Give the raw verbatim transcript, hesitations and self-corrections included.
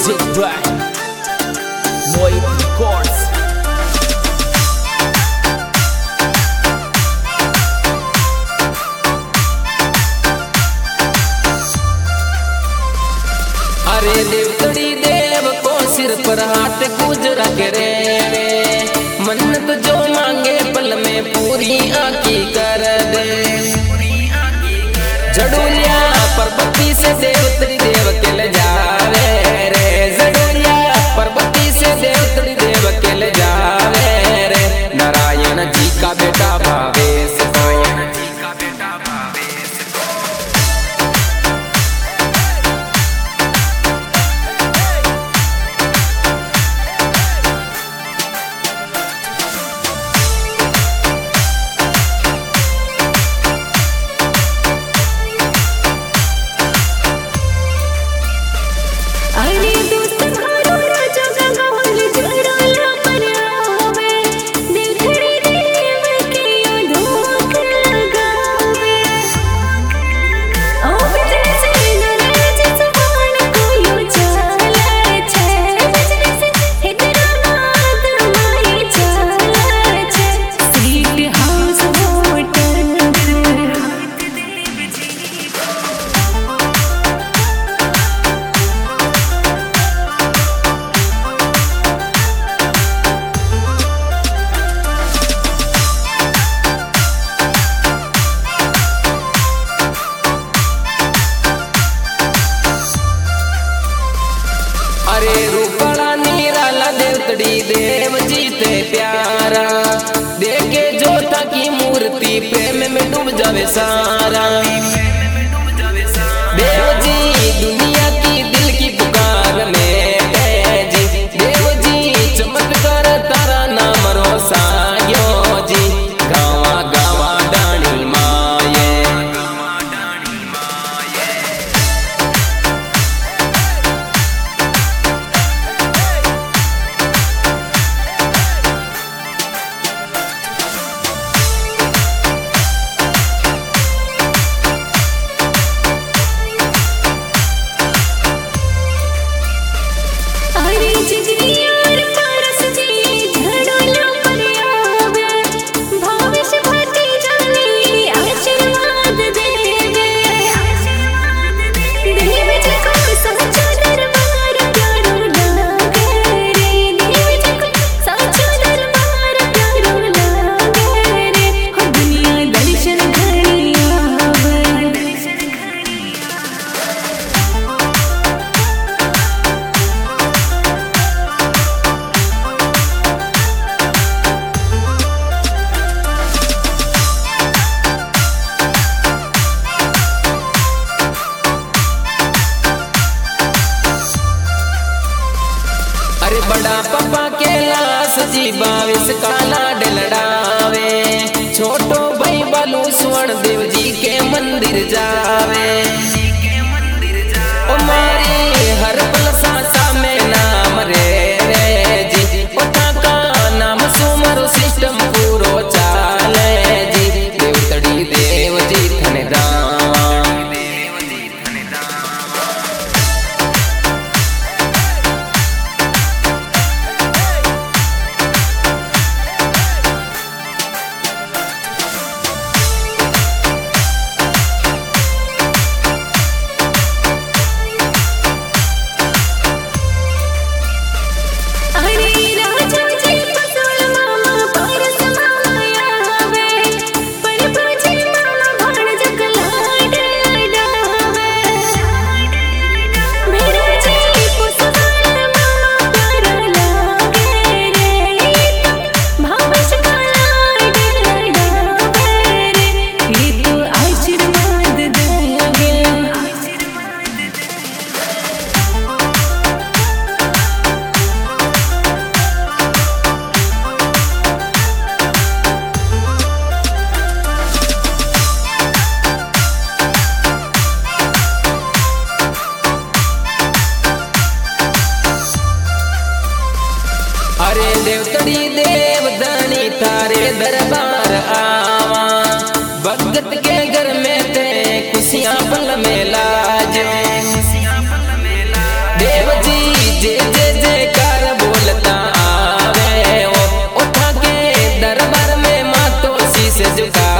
Music by Moit Records. अरे देवतड़ी देव को सिर पर हाथ गुजरा करे, मन्नत जो मांगे पल में पूरी आकी कर दे। जड़ूलिया पर्वती से देवतड़ी देव के ले जावे रे, जड़ूलिया पर्वती से देवतड़ी देव के ले जावे रे। नारायण जी का बेटा भावेश को, अरे रूपड़ा निराला देवतड़ी देव जीते प्यारा, देखे जोता की मूर्ति प्रेम में डूब जावे सारा। देव जी दुनिया की दिल की पुकार में जी, देव जी चमत्कार तारा नाम रोसायो जी। गावा गावा डाणी माये, बड़ा पापा के लाश जी बाविस काला डलड़ावे। छोटो भाई बालू स्वर्ण देव जी के मंदिर जावे। ओ मारी हर पल सांसा में नाम रे रे जी, पता का नाम सुमरो सिस्टम पूरो चाले जी। देवतड़ी देव जी थनेदान, देवतड़ी देव दानी तारे दरबार आवा। भगत के घर में ते खुशियां पल में लाजे। देव जी झुका